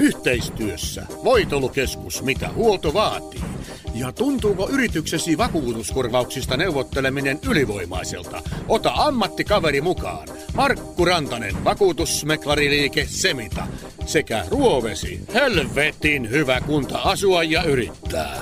Yhteistyössä Voitelukeskus, mitä huolto vaatii. Ja tuntuuko yrityksesi vakuutuskorvauksista neuvotteleminen ylivoimaiselta? Ota ammattikaveri mukaan. Markku Rantanen, vakuutusmeklariliike Semita. Sekä Ruovesi, helvetin hyvä kunta asua ja yrittää.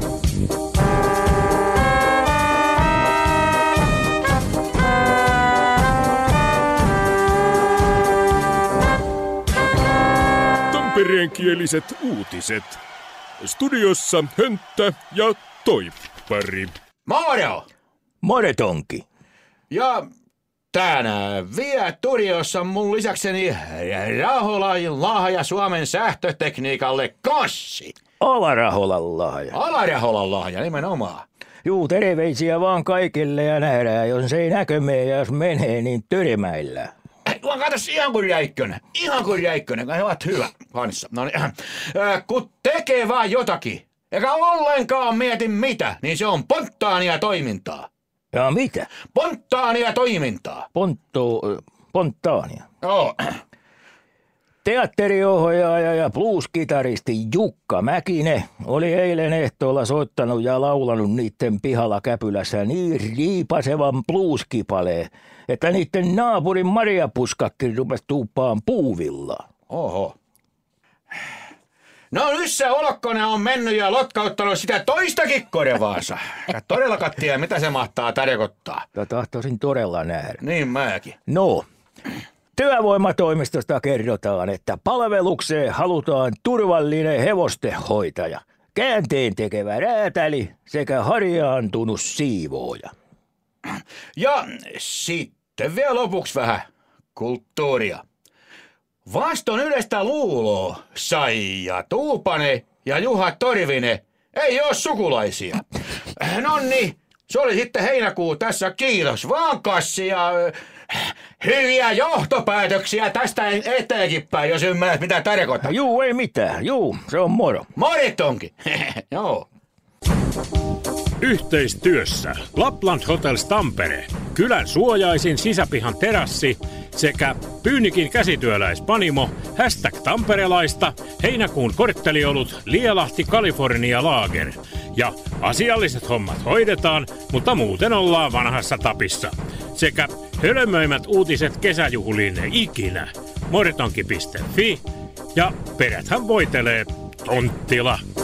Tampereenkieliset uutiset. Studiossa Hönttä ja Toippari. Moro! More Tonki. Ja tänään vielä studiossa mun lisäkseni Raholan lahja Suomen sähkötekniikalle Kassi. Alaraholan lahja. Alaraholan lahja nimenomaan. Juu, terveisiä vaan kaikille ja nähdään, jos ei näkömee ja jos menee, niin törmäillään. Katos ihan kuin Räikkönen, he ovat hyvä kanssa. No niin, kun tekee vaan jotakin, eikä ollenkaan mieti mitä, niin se on spontaania toimintaa. Ja mitä? Spontaania toimintaa. Spontaania. Joo. Teatteriohjaaja ja blues-kitaristi Jukka Mäkinen oli eilen ehtoolla soittanut ja laulanut niitten pihalla Käpylässä niin riipasevan blues-kipaleen, että niitten naapurin marjapuskakkin rupesi tuuppaan puuvillaa. Oho. No nyt se Olokkonen on mennyt ja lotkauttanut sitä toistakin korvaansa. Ja todellakaan tiedä, mitä se mahtaa tarkoittaa. Tahtoisin todella nähdä. Niin mäkin. No, työvoimatoimistosta kerrotaan, että palvelukseen halutaan turvallinen hevostenhoitaja, käänteen tekevä räätäli sekä harjaantunut siivooja. Ja sitten vielä lopuksi vähän kulttuuria. Vaston yleistä luuloa Saija Tuupanen ja Juha Torvinen ei ole sukulaisia. Nonni, se oli sitten heinäkuu tässä. Kiitos vaan Kassi ja hyviä johtopäätöksiä tästä eteenkin päin, jos ymmärrät mitä tarkoittaa. Juu, ei mitään. Juu, se on moro. Moritonkin. Joo. Yhteistyössä Lapland Hotels Tampere, kylän suojaisin sisäpihan terassi sekä Pyynikin käsityöläispanimo, #tamperelaista, heinäkuun kortteliolut Lielahti California Lager. Ja asialliset hommat hoidetaan, mutta muuten ollaan vanhassa tapissa. Sekä hölmöimät uutiset kesäjuhliin ikinä. Moritonki.fi ja peräthän voitelee Tonttila.